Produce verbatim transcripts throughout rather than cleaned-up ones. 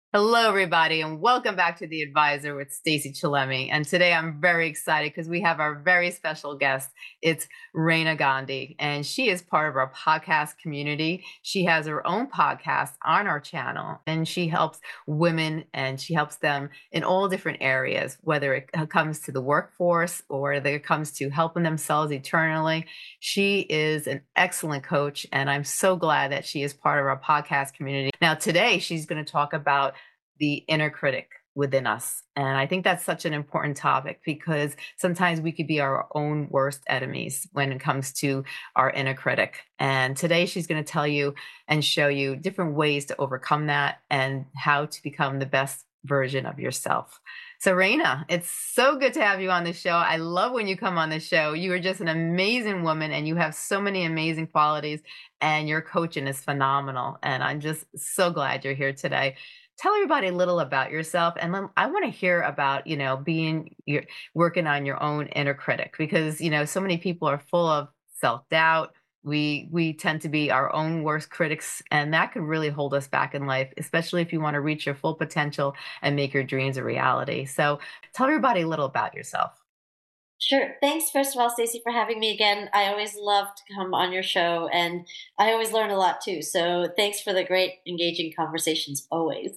Hello, everybody, and welcome back to The Advisor with Stacey Chillemi. And today I'm very excited because we have our very special guest. It's Reina Gandhi, and she is part of our podcast community. She has her own podcast on our channel, and she helps women and she helps them in all different areas, whether it comes to the workforce or whether it comes to helping themselves eternally. She is an excellent coach, and I'm so glad that she is part of our podcast community. Now, today she's going to talk about the inner critic within us. And I think that's such an important topic because sometimes we could be our own worst enemies when it comes to our inner critic. And today she's going to tell you and show you different ways to overcome that and how to become the best version of yourself. So, Reina, it's so good to have you on the show. I love when you come on the show. You are just an amazing woman and you have so many amazing qualities, and your coaching is phenomenal. And I'm just so glad you're here today. Tell everybody a little about yourself, and then I want to hear about, you know, being your working on your own inner critic, because you know so many people are full of self-doubt. We we tend to be our own worst critics, and that could really hold us back in life, especially if you want to reach your full potential and make your dreams a reality. So tell everybody a little about yourself. Sure. Thanks, first of all, Stacey, for having me again. I always love to come on your show, and I always learn a lot too. So thanks for the great, engaging conversations always.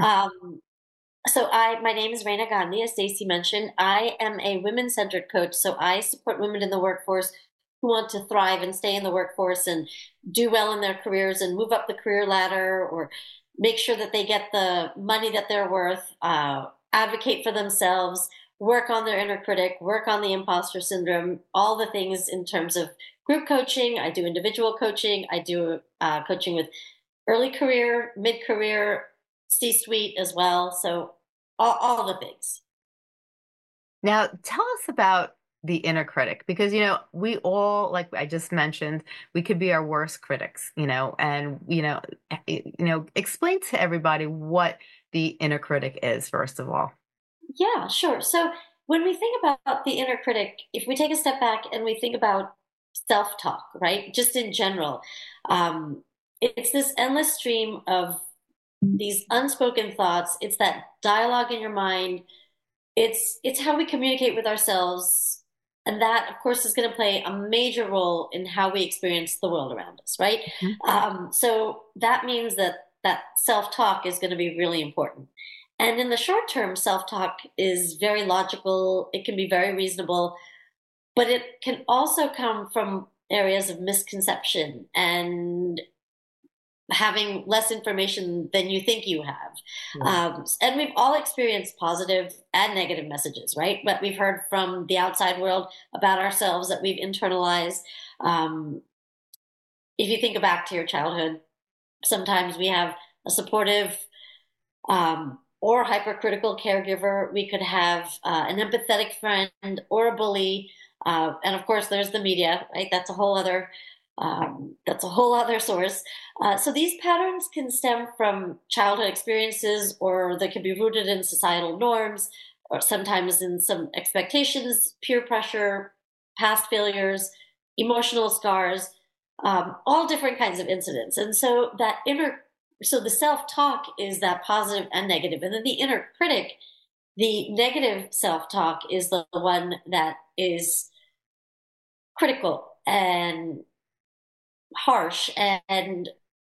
Um, so I, my name is Reina Gandhi, as Stacey mentioned. I am a women-centered coach, so I support women in the workforce who want to thrive and stay in the workforce and do well in their careers and move up the career ladder, or make sure that they get the money that they're worth, uh, advocate for themselves, work on their inner critic, work on the imposter syndrome, all the things in terms of group coaching. I do individual coaching. I do uh, coaching with early career, mid career, C suite as well. So all, all the things. Now, tell us about the inner critic, because you know we all, like I just mentioned, we could be our worst critics, you know, and you know, eh, you know, explain to everybody what the inner critic is first of all. Yeah, sure. So when we think about the inner critic, if we take a step back and we think about self talk, right? Just in general, um, it's this endless stream of these unspoken thoughts. It's that dialogue in your mind. It's it's how we communicate with ourselves, and that, of course, is going to play a major role in how we experience the world around us, right? Mhm. Um, so that means that that self talk is going to be really important. And in the short term, self talk is very logical. It can be very reasonable, but it can also come from areas of misconception and having less information than you think you have. Yeah. Um, and we've all experienced positive and negative messages, right? What we've heard from the outside world about ourselves that we've internalized. Um, if you think back to your childhood, sometimes we have a supportive um, or hypercritical caregiver. We could have uh, an empathetic friend or a bully. Uh, and of course, there's the media, right? That's a whole other um, that's a whole other source. Uh, so these patterns can stem from childhood experiences, or they can be rooted in societal norms, or sometimes in some expectations, peer pressure, past failures, emotional scars, um, all different kinds of incidents. And so that inner so the self-talk is that positive and negative, and then the inner critic, the negative self-talk, is the one that is critical and harsh and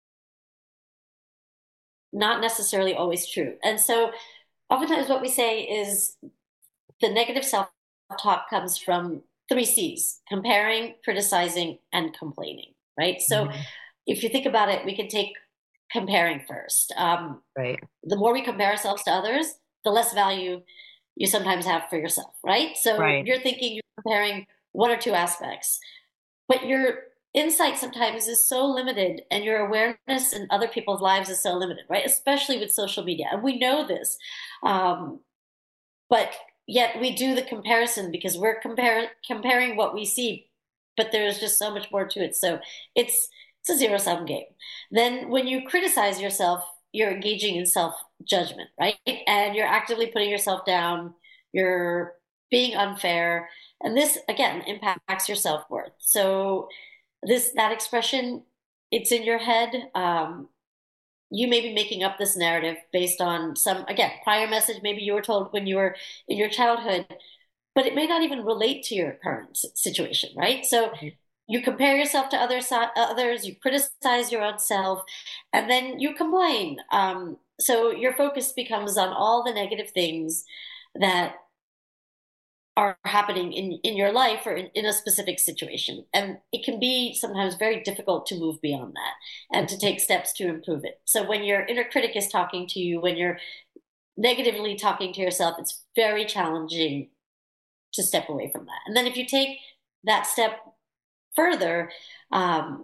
not necessarily always true. And so oftentimes what we say is the negative self-talk comes from three C's: comparing, criticizing, and complaining, right? So Mhm. if you think about it, we can take comparing first. Um, Right. the more we compare ourselves to others, the less value you sometimes have for yourself, right? So Right. you're thinking you're comparing one or two aspects, but your insight sometimes is so limited, and your awareness in other people's lives is so limited, right? Especially with social media. And we know this. Um, but yet we do the comparison because we're compare, comparing what we see, but there's just so much more to it. So it's it's a zero sum game. Then when you criticize yourself, you're engaging in self judgment, right? And you're actively putting yourself down. You're being unfair, and this again impacts your self worth. So this that expression, it's in your head. Um, you may be making up this narrative based on some, again, prior message maybe you were told when you were in your childhood, but it may not even relate to your current situation, right? So you compare yourself to other others, you criticize your own self, and then you complain. Um, so your focus becomes on all the negative things that are happening in, in your life or in, in a specific situation. And it can be sometimes very difficult to move beyond that and to take steps to improve it. So when your inner critic is talking to you, when you're negatively talking to yourself, it's very challenging to step away from that. And then if you take that step further, um,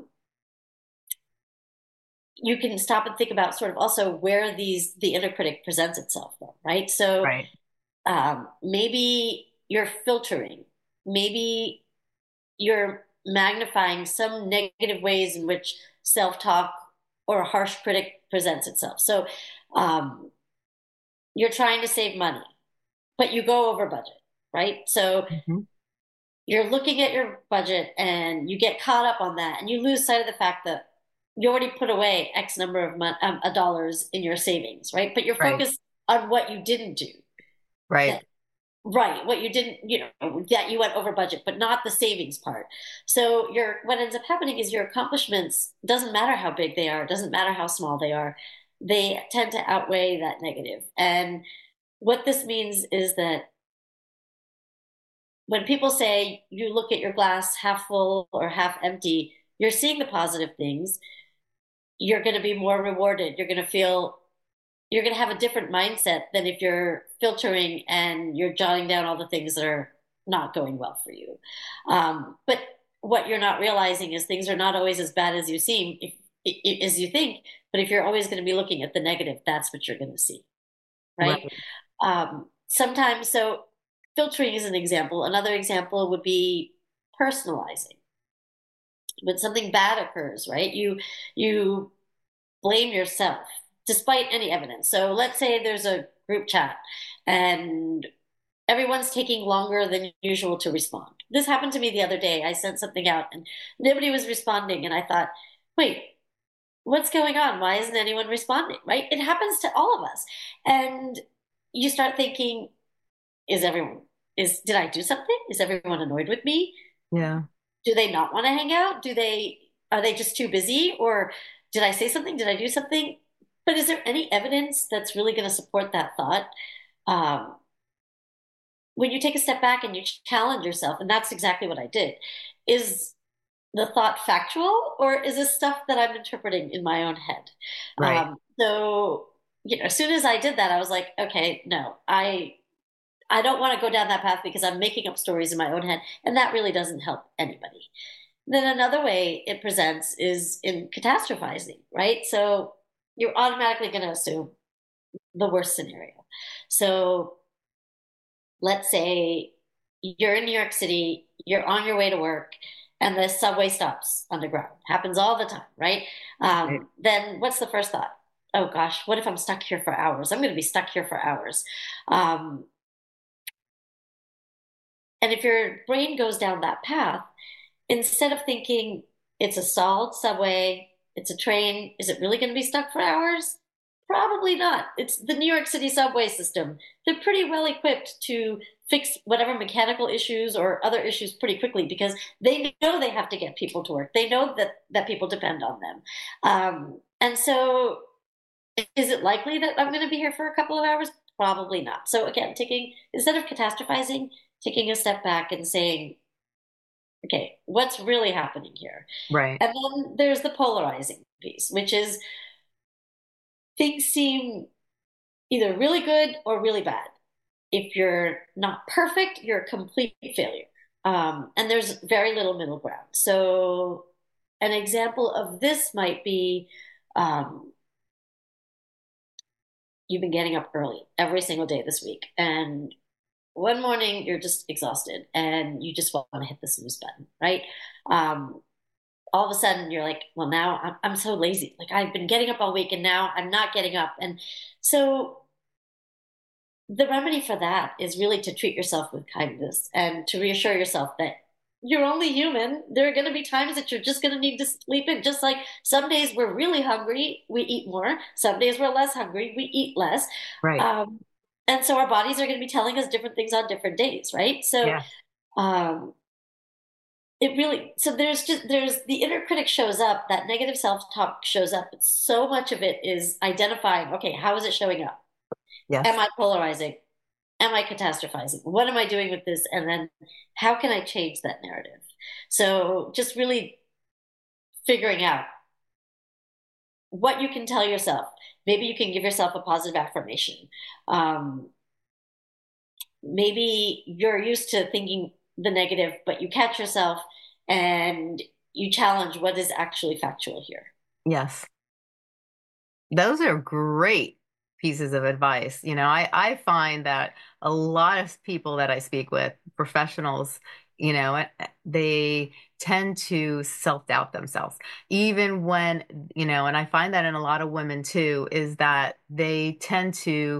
you can stop and think about sort of also where these the inner critic presents itself from, right? So Right. um, maybe you're filtering, maybe you're magnifying some negative ways in which self-talk or a harsh critic presents itself. So um, you're trying to save money, but you go over budget, right? So Mm-hmm. you're looking at your budget and you get caught up on that and you lose sight of the fact that you already put away X number of mon- um, uh, dollars in your savings, right? But you're Right. focused on what you didn't do. Right. That, right, what you didn't, you know, that you went over budget, but not the savings part. So your what ends up happening is your accomplishments, doesn't matter how big they are, doesn't matter how small they are, they tend to outweigh that negative. And what this means is that when people say you look at your glass half full or half empty, you're seeing the positive things. You're going to be more rewarded. You're going to feel, you're going to have a different mindset than if you're filtering and you're jotting down all the things that are not going well for you. Um, but what you're not realizing is things are not always as bad as you seem, if, if, as you think. But if you're always going to be looking at the negative, that's what you're going to see, right? Right. Um, sometimes, so filtering is an example. Another example would be personalizing. When something bad occurs, right? You you blame yourself despite any evidence. So let's say there's a group chat and everyone's taking longer than usual to respond. This happened to me the other day. I sent something out and nobody was responding, and I thought, wait, what's going on? Why isn't anyone responding? Right? It happens to all of us. And you start thinking, is everyone is did I do something? Is everyone annoyed with me? Yeah. Do they not want to hang out? Do they are they just too busy? Or did I say something? Did I do something? But is there any evidence that's really going to support that thought? Um, when you take a step back and you challenge yourself, and that's exactly what I did, is the thought factual or is this stuff that I'm interpreting in my own head? Right. Um, so, you know, as soon as I did that, I was like, okay, no, I I don't want to go down that path because I'm making up stories in my own head, and that really doesn't help anybody. Then another way it presents is in catastrophizing, right? So you're automatically going to assume the worst scenario. So let's say you're in New York City, you're on your way to work, and the subway stops underground. Happens all the time, right? Right. Um, then what's the first thought? Oh gosh, what if I'm stuck here for hours? I'm going to be stuck here for hours. Um, and if your brain goes down that path, instead of thinking it's a solid subway, it's a train, is it really going to be stuck for hours? Probably not. It's the New York City subway system. They're pretty well equipped to fix whatever mechanical issues or other issues pretty quickly because they know they have to get people to work. They know that that people depend on them. Um, and so is it likely that I'm going to be here for a couple of hours? Probably not. So again, taking instead of catastrophizing, taking a step back and saying, okay, what's really happening here? Right. And then there's the polarizing piece, which is things seem either really good or really bad. If you're not perfect, you're a complete failure. Um, and there's very little middle ground. So, an example of this might be um, you've been getting up early every single day this week, and one morning you're just exhausted and you just want to hit the snooze button, right? Um, all of a sudden you're like, well, now I'm, I'm so lazy. Like I've been getting up all week and now I'm not getting up. And so the remedy for that is really to treat yourself with kindness and to reassure yourself that you're only human. There are going to be times that you're just going to need to sleep in. Just like some days we're really hungry, we eat more. Some days we're less hungry, we eat less. Right. Um, and so our bodies are going to be telling us different things on different days, right? So Yeah. um, it really, so there's just, there's the inner critic shows up, that negative self-talk shows up, but so much of it is identifying, okay, how is it showing up? Am Yes. I polarizing? Am I catastrophizing? What am I doing with this? And then how can I change that narrative? So just really figuring out what you can tell yourself. Maybe you can give yourself a positive affirmation. Um, maybe you're used to thinking the negative, but you catch yourself and you challenge what is actually factual here. Yes. Those are great pieces of advice. You know, I, I find that a lot of people that I speak with, professionals, you know, eh, eh, they tend to self-doubt themselves, even when, you know, and I find that in a lot of women too, is that they tend to,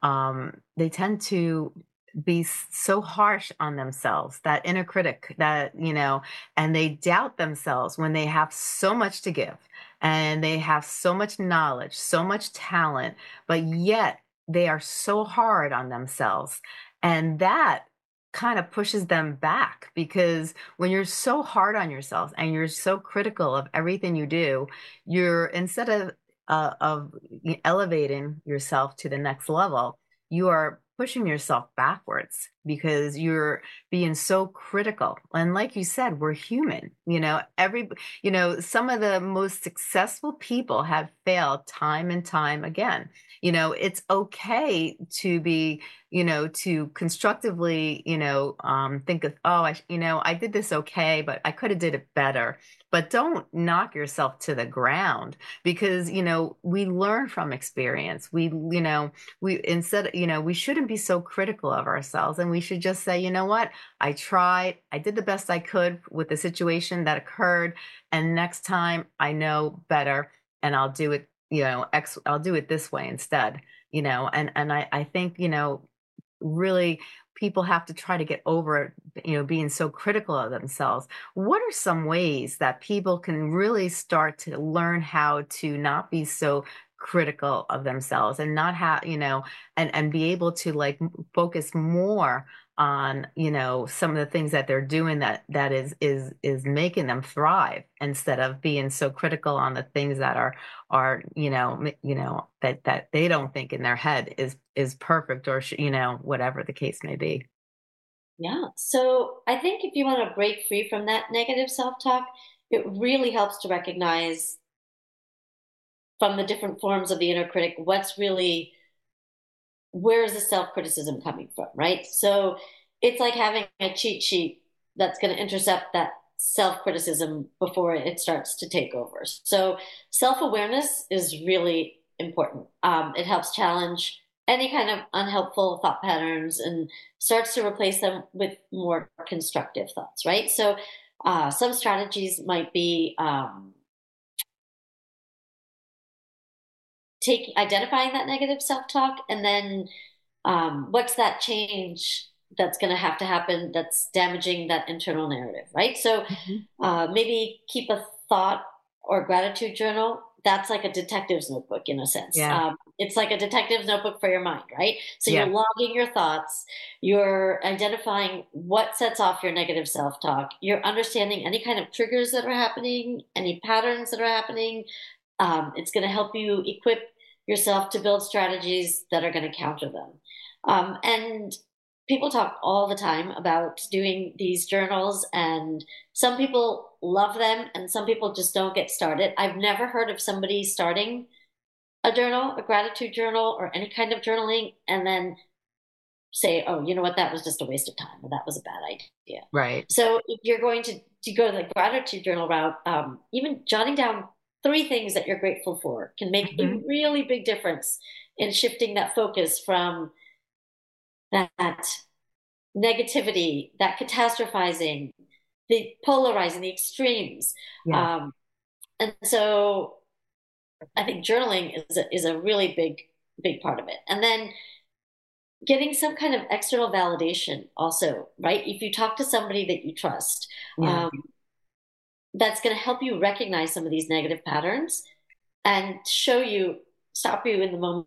um, they tend to be so harsh on themselves, that inner critic that, you know, and they doubt themselves when they have so much to give and they have so much knowledge, so much talent, but yet they are so hard on themselves. And that kind of pushes them back because when you're so hard on yourself and you're so critical of everything you do, you're instead of uh, of elevating yourself to the next level, you are pushing yourself backwards because you're being so critical. And like you said, we're human. You know, every you know, some of the most successful people have failed time and time again. You know, it's okay to be, you know, to constructively, you know, um, think of, oh, I, you know, I did this okay, but I could have did it better. But don't knock yourself to the ground because, you know, we learn from experience. We, you know, we instead, you know, we shouldn't be so critical of ourselves and we should just say, you know what, I tried, I did the best I could with the situation that occurred, and next time I know better and I'll do it, you know, X, I'll do it this way instead, you know, and and I I think, you know, really people have to try to get over, you know, being so critical of themselves. What are some ways that people can really start to learn how to not be so critical of themselves and not have, you know, and and be able to like m- focus more on, you know, some of the things that they're doing that that is is is making them thrive instead of being so critical on the things that are are you know m- you know that that they don't think in their head is is perfect or sh- you know whatever the case may be. Yeah. So I think if you want to break free from that negative self talk, it really helps to recognize from the different forms of the inner critic what's really, where is the self criticism coming from, right? So it's like having a cheat sheet that's going to intercept that self criticism before it starts to take over. So self awareness is really important. Um, it helps challenge any kind of unhelpful thought patterns and starts to replace them with more constructive thoughts, right? So uh, some strategies might be um, take identifying that negative self talk and then um, what's that change that's going to have to happen that's damaging that internal narrative, right? So Mhm. uh, maybe keep a thought or gratitude journal. That's like a detective's notebook in a sense. Yeah. Um, it's like a detective's notebook for your mind, right? So you're Yeah. logging your thoughts, you're identifying what sets off your negative self talk, you're understanding any kind of triggers that are happening, any patterns that are happening. Um, it's going to help you equip yourself to build strategies that are going to counter them. Um, and people talk all the time about doing these journals, and some people love them, and some people just don't get started. I've never heard of somebody starting a journal, a gratitude journal, or any kind of journaling, and then say, oh, you know what, that was just a waste of time, or that was a bad idea. Right. So if you're going to, to go the gratitude journal route, um, even jotting down three things that you're grateful for can make a Hmm. really big difference in shifting that focus from that negativity, that catastrophizing, the polarizing, the extremes. Yeah. Um, and so I think journaling is a, is a really big, big part of it. And then getting some kind of external validation also, right? If you talk to somebody that you trust, Yeah. um, that's going to help you recognize some of these negative patterns and show you, stop you in the moment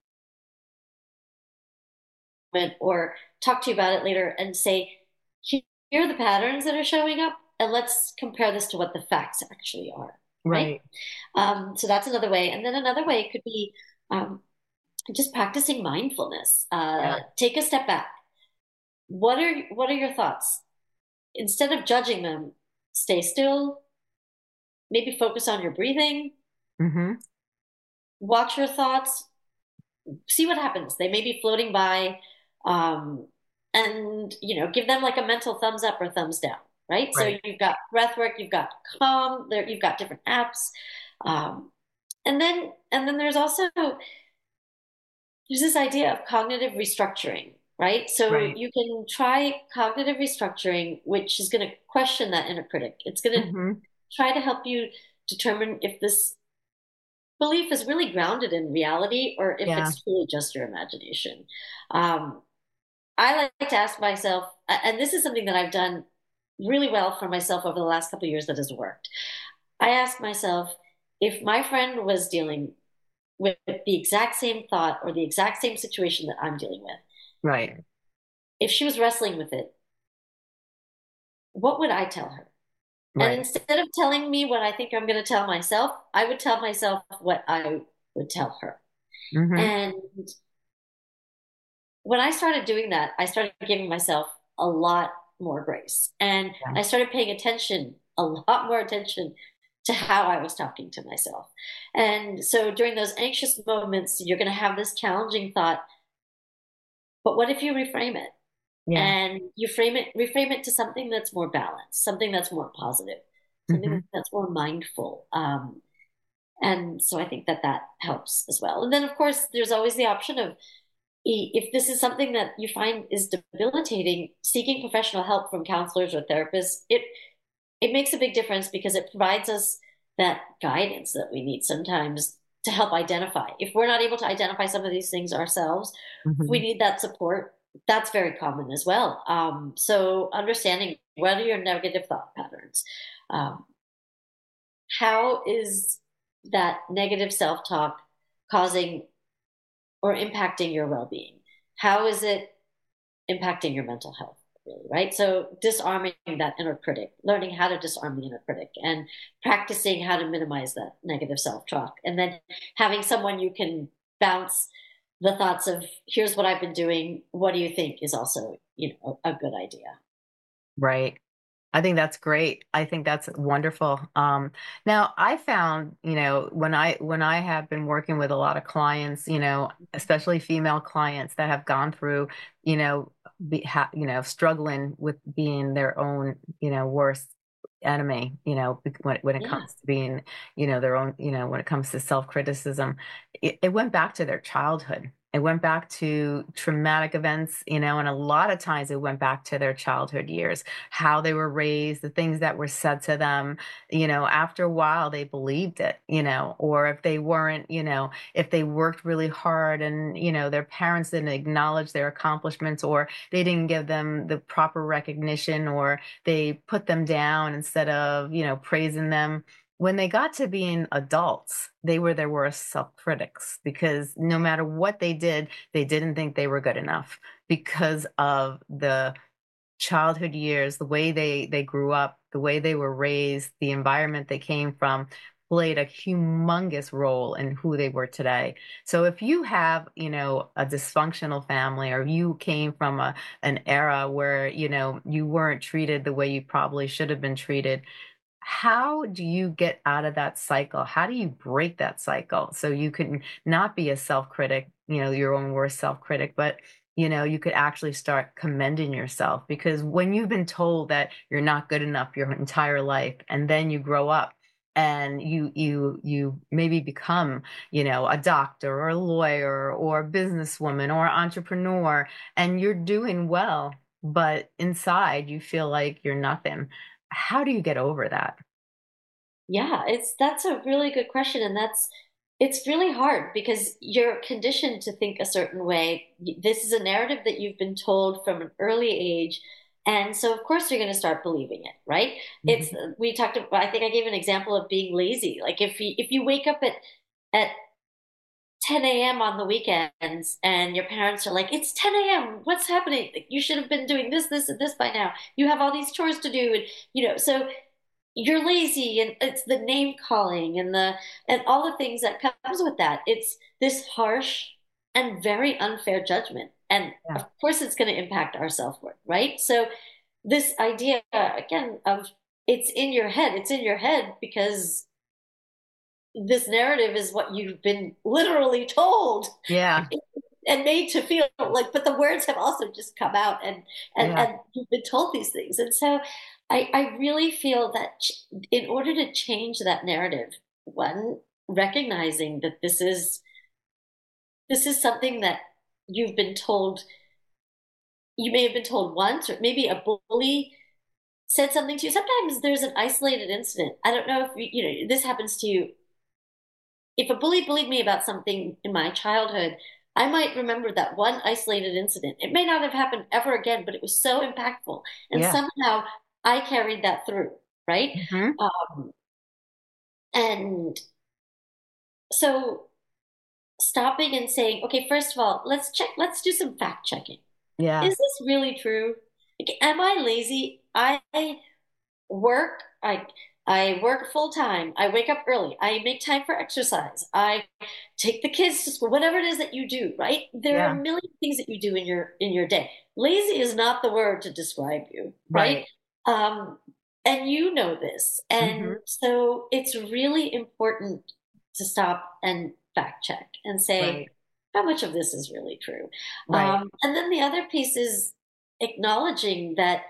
or talk to you about it later and say, here are the patterns that are showing up, and let's compare this to what the facts actually are, right? Right. Um, so that's another way. And then another way could be um, just practicing mindfulness. Uh, Yeah. take a step back. What are what are your thoughts? Instead of judging them, stay still, maybe focus on your breathing, Mm-hmm. watch your thoughts, see what happens. They may be floating by, um, and you know, give them like a mental thumbs up or thumbs down, right? So Right. you've got breath work, you've got calm, there you've got different apps. Um, and then and then there's also there's this idea of cognitive restructuring, right? So Right. you can try cognitive restructuring, which is going to question that inner critic. It's going to Mm-hmm. try to help you determine if this belief is really grounded in reality or if Yeah. it's truly just your imagination. Um, I like to ask myself, and this is something that I've done really well for myself over the last couple of years that has worked. I ask myself, if my friend was dealing with the exact same thought or the exact same situation that I'm dealing with, Right. if she was wrestling with it, what would I tell her? And Right. instead of telling me what I think I'm going to tell myself, I would tell myself what I would tell her. Mm-hmm. And when I started doing that, I started giving myself a lot more grace. And Yeah. I started paying attention, a lot more attention to how I was talking to myself. And so during those anxious moments, you're going to have this challenging thought, but what if you reframe it? Yeah. And you frame it, reframe it to something that's more balanced, something that's more positive, Mm-hmm. something that's more mindful. Um, and so I think that that helps as well. And then, of course, there's always the option of if this is something that you find is debilitating, seeking professional help from counselors or therapists, it it makes a big difference because it provides us that guidance that we need sometimes to help identify. If we're not able to identify some of these things ourselves, if we Mm-hmm. need that support. That's very common as well. Um, so understanding what are your negative thought patterns, um, how is that negative self-talk causing or impacting your well-being? How is it impacting your mental health? Really, right? So disarming that inner critic, learning how to disarm the inner critic, and practicing how to minimize that negative self-talk, and then having someone you can bounce the thoughts of, here's what I've been doing. What do you think is also, you know, a, a good idea? Right. I think that's great. I think that's wonderful. Um, now I found, you know, when I when I have been working with a lot of clients, you know, especially female clients that have gone through, you know, be, ha, you know, struggling with being their own, you know, worst enemy, you know, when when it Yeah. comes to being, you know, their own, you know, when it comes to self-criticism, it, it went back to their childhood. It went back to traumatic events, you know, and a lot of times it went back to their childhood years, how they were raised, the things that were said to them. You know, after a while they believed it, you know, or if they weren't, you know, if they worked really hard and, you know, their parents didn't acknowledge their accomplishments or they didn't give them the proper recognition or they put them down instead of, you know, praising them. When they got to being adults, they were their worst self critics because no matter what they did, they didn't think they were good enough because of the childhood years, the way they they grew up, the way they were raised, the environment they came from played a humongous role in who they were today. So if you have, you know, a dysfunctional family or you came from a an era where, you know, you weren't treated the way you probably should have been treated, how do you get out of that cycle? How do you break that cycle so you can not be a self-critic, you know, your own worst self-critic, but you know, you could actually start commending yourself because when you've been told that you're not good enough your entire life and then you grow up and you you you maybe become, you know, a doctor or a lawyer or a businesswoman or entrepreneur and you're doing well, but inside you feel like you're nothing. How do you get over that? Yeah, it's that's a really good question, and that's it's really hard because you're conditioned to think a certain way. This is a narrative that you've been told from an early age. And so, of course, you're going to start believing it, right? It's, Mhm. we talked about, I think I gave an example of being lazy. Like if you, if you wake up at, at ten a m on the weekends and your parents are like, it's ten a m. What's happening? Like, you should have been doing this, this, and this by now. You have all these chores to do. And, you know, so you're lazy and it's the name calling and the and all the things that comes with that. It's this harsh and very unfair judgment, and Yeah. of course it's going to impact our self-worth, right? So this idea again of it's in your head, it's in your head because this narrative is what you've been literally told Yeah. and made to feel like, but the words have also just come out, and and Yeah. and you've been told these things. And so i i really feel that ch- in order to change that narrative, one, recognizing that this is this is something that you've been told, you may have been told once, or maybe a bully said something to you. Sometimes there's an isolated incident. I don't know if you, you know this happens to you. If a bully bullied me about something in my childhood, I might remember that one isolated incident. It may not have happened ever again, but it was so impactful. And Yeah. somehow I carried that through, right? Hmm. Um, and so stopping and saying, okay, first of all, let's check, let's do some fact checking. Is Yes. this really true? Like, am I lazy? I work. I I work full time. I wake up early. I make time for exercise. I take the kids to school. Whatever it is that you do, right? There are Yeah. a million things that you do in your in your day. Lazy is not the word to describe you, right? Right. Um, and you know this. And Hmm. so it's really important to stop and fact check and say, Right. how much of this is really true? Right. Um, and then the other piece is acknowledging that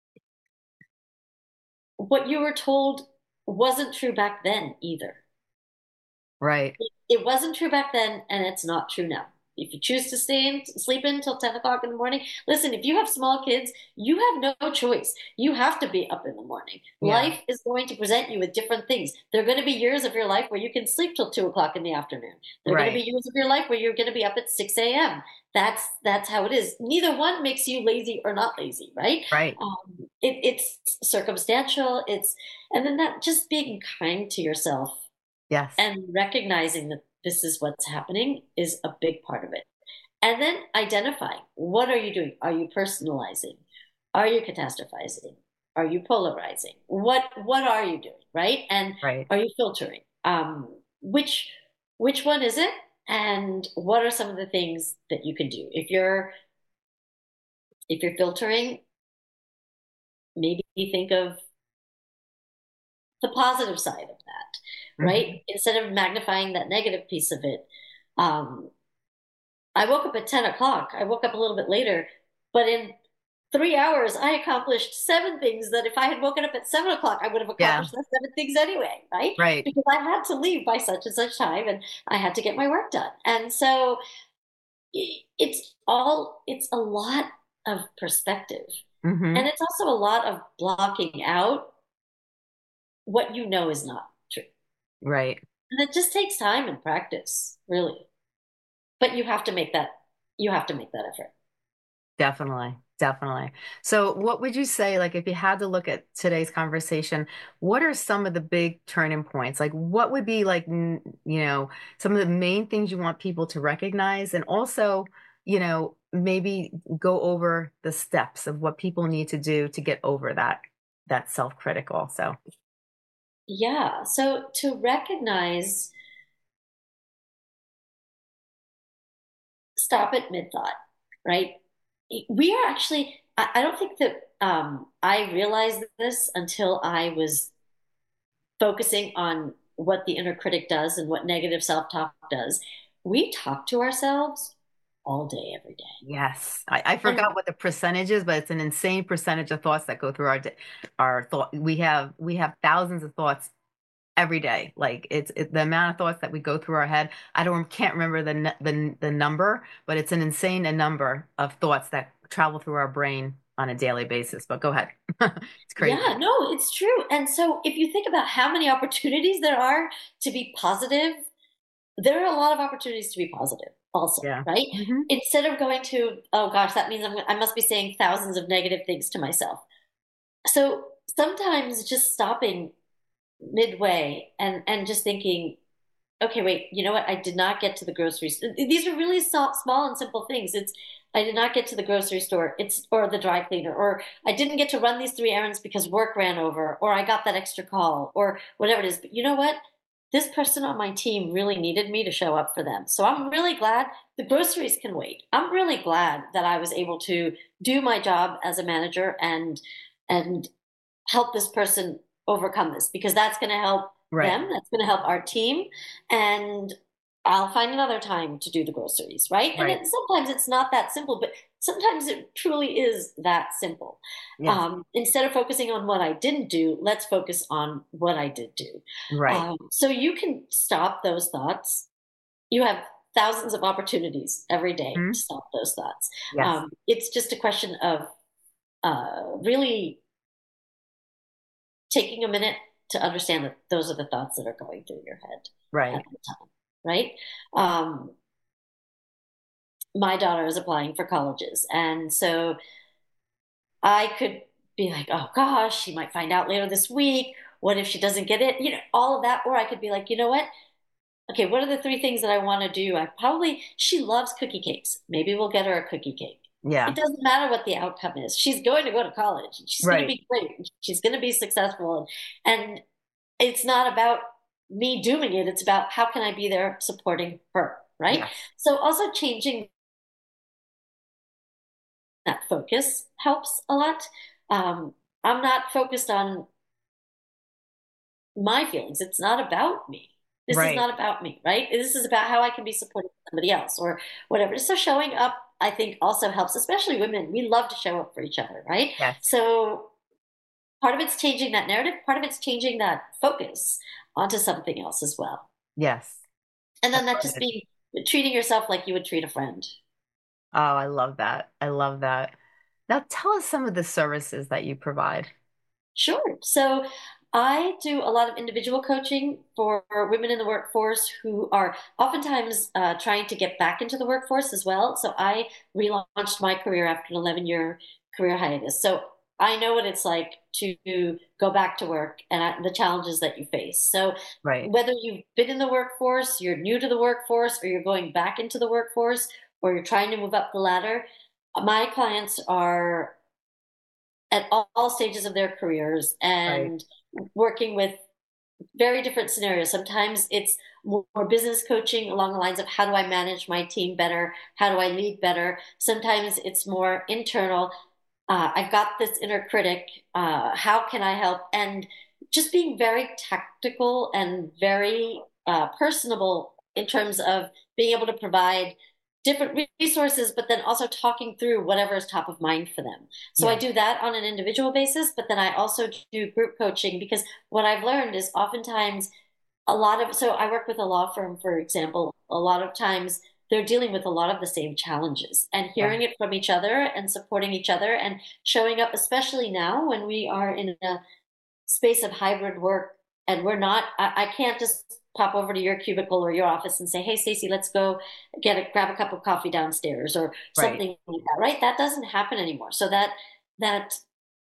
what you were told wasn't true back then either. Right. It wasn't true back then, and it's not true now. If you choose to stay in, sleep in till ten o'clock in the morning, listen, if you have small kids, you have no choice. You have to be up in the morning. Yeah. Life is going to present you with different things. There are going to be years of your life where you can sleep till two o'clock in the afternoon. There are going to Right. be years of your life where you're going to be up at six a m. That's that's how it is. Neither one makes you lazy or not lazy, right? Right. Um, it, it's circumstantial. It's and then that just being kind to yourself Yes. and recognizing that this is what's happening is a big part of it. And then identifying, what are you doing? Are you personalizing? Are you catastrophizing? Are you polarizing? What what are you doing, right? And Right. are you filtering? Um, which which one is it? And what are some of the things that you can do? If you're if you're filtering, maybe think of the positive side of that, right? Hmm. Instead of magnifying that negative piece of it. Um, I woke up at ten o'clock. I woke up a little bit later, but in three hours, I accomplished seven things that if I had woken up at seven o'clock, I would have Yeah. accomplished those seven things anyway, right? Right. Because I had to leave by such and such time and I had to get my work done. And so it's all, it's a lot of perspective. Hmm. And it's also a lot of blocking out what you know is not true. Right. And it just takes time and practice, really. But you have to make that, you have to make that effort. Definitely. Definitely. So, what would you say, like, if you had to look at today's conversation, what are some of the big turning points? Like, what would be like, n- you know, some of the main things you want people to recognize, and also, you know, maybe go over the steps of what people need to do to get over that that self-critic also. Yeah. So to recognize, stop at mid thought, right? We are actually, I, I don't think that um, I realized this until I was focusing on what the inner critic does and what negative self talk does. We talk to ourselves all day, every day. Yes, I, I forgot And what the percentage is, but it's an insane percentage of thoughts that go through our day, our thought. We have we have thousands of thoughts every day. Like it's it, the amount of thoughts that we go through our head. I don't can't remember the n- the the number, but it's an insane a number of thoughts that travel through our brain on a daily basis. But go ahead, it's yeah, crazy. no, it's true. And so if you think about how many opportunities there are to be positive there are a lot of opportunities to be positive also, Yeah. right? Hmm. Instead of going to, oh gosh, that means I'm, I must be saying thousands of negative things to myself. So sometimes just stopping midway and, and just thinking, okay, wait, you know what? I did not get to the grocery store. These are really so, small and simple things. It's, I did not get to the grocery store. It's, or the dry cleaner, or I didn't get to run these three errands because work ran over, or I got that extra call, or whatever it is. But you know what? This person on my team really needed me to show up for them. So I'm really glad the groceries can wait. I'm really glad that I was able to do my job as a manager and, and help this person overcome this, because that's going to help Right. them. That's going to help our team. And I'll find another time to do the groceries, right? And Right. it, sometimes it's not that simple, but sometimes it truly is that simple. Yes. Um, instead of focusing on what I didn't do, let's focus on what I did do. Right. Um, so you can stop those thoughts. You have thousands of opportunities every day to Mhm. stop those thoughts. Yes. Um, it's just a question of uh, really taking a minute to understand that those are the thoughts that are going through your head at Right. the time, right? Um, my daughter is applying for colleges, and so I could be like, oh gosh, she might find out later this week. What if she doesn't get it? You know, all of that. Or I could be like, you know what? Okay, what are the three things that I want to do? I probably, she loves cookie cakes. Maybe we'll get her a cookie cake. It Yeah. doesn't matter what the outcome is. She's going to go to college. She's going to Right. be great. She's going to be successful. And it's not about me doing it. It's about how can I be there supporting her, right? Yes. So also changing that focus helps a lot. Um, I'm not focused on my feelings. It's not about me. This is Right. not about me, right? This is about how I can be supporting somebody else or whatever. So showing up, I think, also helps, especially women. We love to show up for each other, right? Yes. So part of it's changing that narrative, part of it's changing that focus onto something else as well. Yes. And I then that love just it. being treating yourself like you would treat a friend. Oh, I love that. I love that. Now tell us some of the services that you provide. Sure. So I do a lot of individual coaching for women in the workforce who are oftentimes uh, trying to get back into the workforce as well. So I relaunched my career after an eleven year career hiatus. So I know what it's like to go back to work and I, the challenges that you face. So Right. whether you've been in the workforce, you're new to the workforce, or you're going back into the workforce, or you're trying to move up the ladder, my clients are at all, all stages of their careers Right. and working with very different scenarios. Sometimes it's more business coaching along the lines of how do I manage my team better? How do I lead better? Sometimes it's more internal. Uh, I've got this inner critic. Uh, how can I help? And just being very tactical and very uh, personable in terms of being able to provide different resources, but then also talking through whatever is top of mind for them. So I Yes. do that on an individual basis, but then I also do group coaching because what I've learned is oftentimes a lot of, so I work with a law firm, for example, a lot of times they're dealing with a lot of the same challenges and Yeah. hearing it from each other and supporting each other and showing up, especially now when we are in a space of hybrid work and we're not, I, I can't just pop over to your cubicle or your office and say, hey, Stacey, let's go get a, grab a cup of coffee downstairs or Right. something like that, right? That doesn't happen anymore. So that, that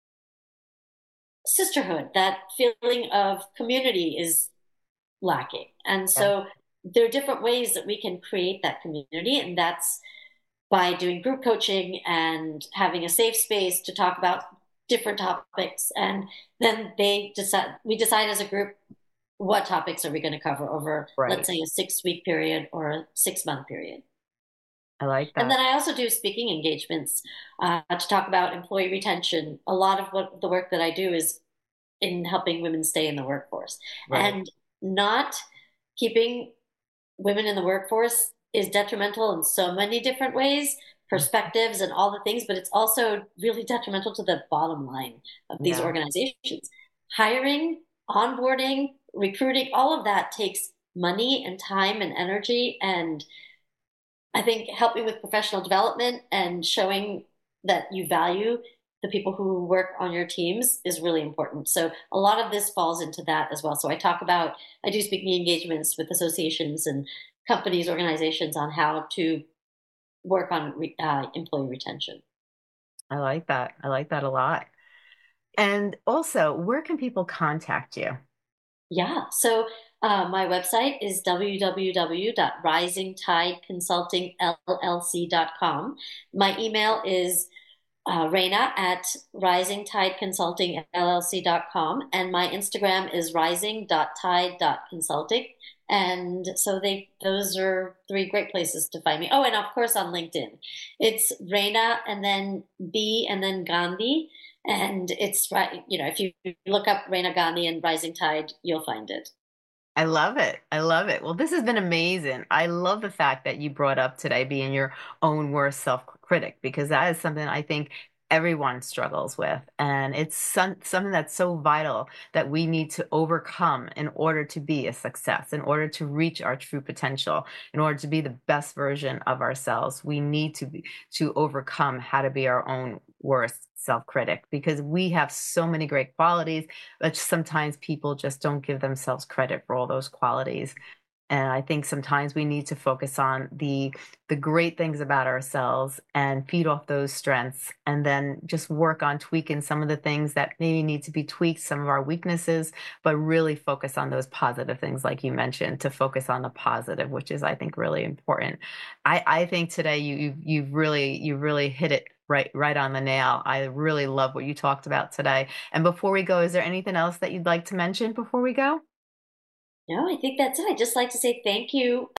sisterhood, that feeling of community is lacking. And Yeah. so there are different ways that we can create that community, and that's by doing group coaching and having a safe space to talk about different topics. And then they decide, we decide as a group what topics are we going to cover over, let's Right. say, a six week period or a six month period. I like And that. then I also do speaking engagements uh, to talk about employee retention. A lot of what the work that I do is in helping women stay in the workforce. Right. And not keeping women in the workforce is detrimental in so many different ways, Mm. perspectives and all the things, but it's also really detrimental to the bottom line of these Yeah. organizations. Hiring, onboarding, recruiting, all of that takes money and time and energy. And I think helping with professional development and showing that you value the people who work on your teams is really important. So a lot of this falls into that as well. So I talk about, I do speaking engagements with associations and companies, organizations on how to work on re- uh, employee retention. I like that. I like that a lot. And also, where can people contact you? Yeah. So uh, my website is w w w dot rising tide consulting l l c dot com. My email is uh, Reina at rising tide consulting l l c dot com. And my Instagram is rising dot tide dot consulting. And so they those are three great places to find me. Oh, and of course on LinkedIn. It's Reina and then B and then Gandhi. And it's right, you know, if you look up Reina Gandhi and Rising Tide, you'll find it. I love it. I love it. Well, this has been amazing. I love the fact that you brought up today being your own worst self-critic because that is something I think everyone struggles with. And it's some, something that's so vital that we need to overcome in order to be a success, in order to reach our true potential, in order to be the best version of ourselves. We need to be, to overcome how to be our own worst self-critic because we have so many great qualities but sometimes people just don't give themselves credit for all those qualities. And I think sometimes we need to focus on the the great things about ourselves and feed off those strengths and then just work on tweaking some of the things that maybe need to be tweaked, some of our weaknesses, but really focus on those positive things like you mentioned, to focus on the positive, which is I think really important. I, I think today you you've, you've really you really hit it right right on the nail. I really love what you talked about today. And before we go, is there anything else that you'd like to mention before we go? No, I think that's it. I'd just like to say thank you